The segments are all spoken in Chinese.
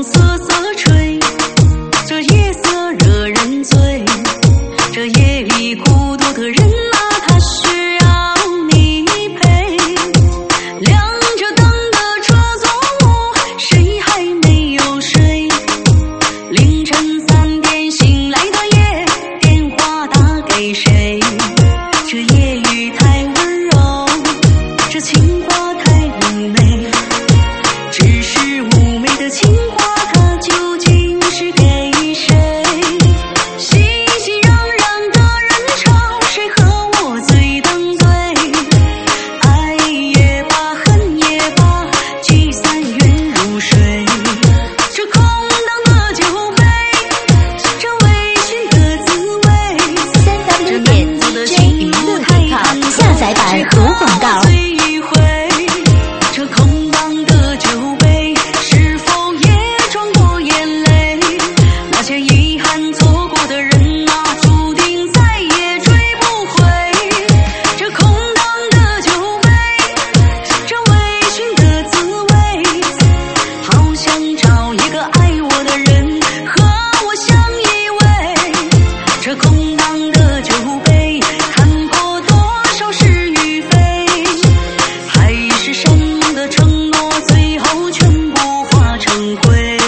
瑟瑟吹，这夜色惹人醉。这夜里孤独的人啊，他需要你陪。亮着灯的车总务，谁还没有睡？凌晨3点醒来的夜，电话打给谁？这夜雨太温柔，这情话太妩媚。只是妩媚的情话，它究竟是给谁？熙熙攘攘的人潮，谁和我最登对？爱也罢，恨也罢，聚散缘如水。这空荡的酒杯，这微醺的滋味。 3w.dj.com 下载版无广告。 这空荡的酒杯，是否也装过眼泪？那些遗憾错过的人啊，注定再也追不回。这空荡的酒杯，这微醺的滋味，好想找一个爱我的人和我相依偎。这空荡的酒杯，看过多少是与非，还是什么的承诺，最后全部化成灰。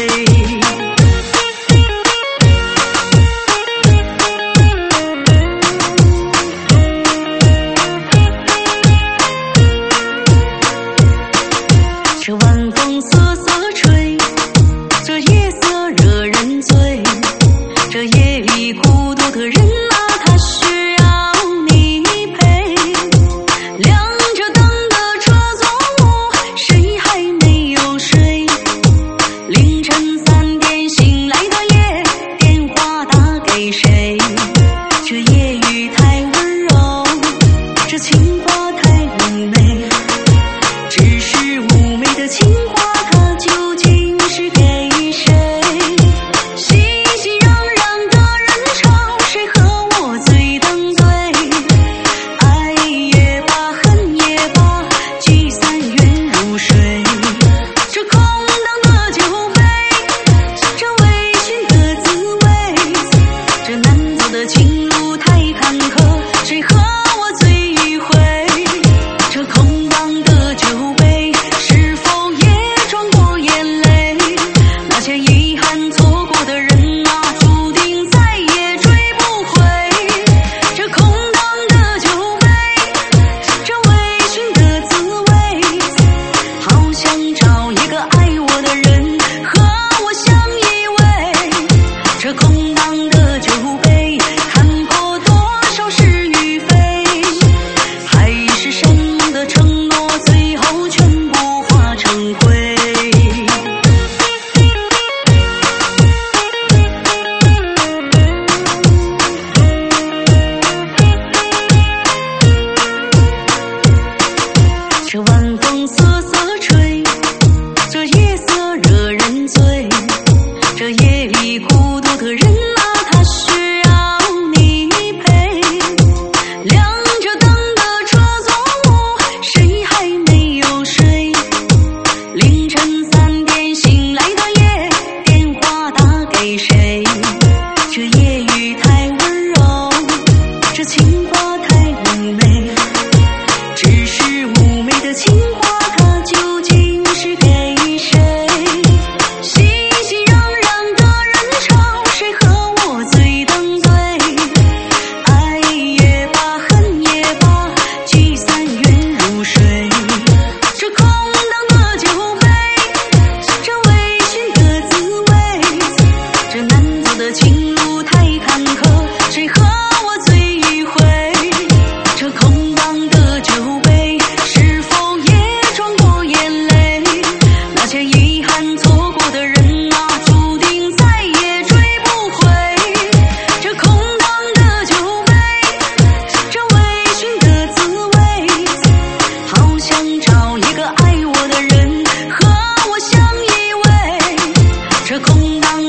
这晚风瑟瑟吹，这夜色惹人醉。这夜里孤独的人啊，他需要你陪。亮着灯的车总务，谁还没有睡？凌晨3点醒来的夜，电话打给谁？这夜雨太温柔，这情话太妩媚。只是妩媚的情话，它究竟是给谁？熙熙攘攘的人潮，谁和我最登对？爱也罢，恨也罢，聚散缘如水。这空荡的酒杯，这微醺的滋味。这难走的情路太坎坷，谁和我最迂回？这空荡的酒杯，是否也装过眼泪？那些遗憾错过的人啊，注定再也追不回。这空荡的酒杯，这微醺的滋味，好想找一个爱我的人和我相依偎。这空荡的酒杯，看破多少是与非，还是什么的承诺，最后全部化成灰。这晚风瑟瑟吹，这夜色惹人醉。这夜里孤独的人啊，他需要你陪。亮着灯的车总务，谁还没有睡？凌晨3点醒来的夜，电话打给谁？这夜雨太温柔，这情话太妩媚。只是妩媚的情话，它究竟是给谁？熙熙攘攘的人潮，谁和我最登对？爱也罢，恨也罢，聚散缘如水。这空荡的酒杯，这微醺的滋味。这难走的情路太坎坷，谁和我最迂回？这空荡的酒杯，是否也装过眼泪？那些遗憾错过的人啊，注定再也追不回。这空荡的酒杯，这微醺的滋味，好想找一个爱我的人和我相依偎。这空荡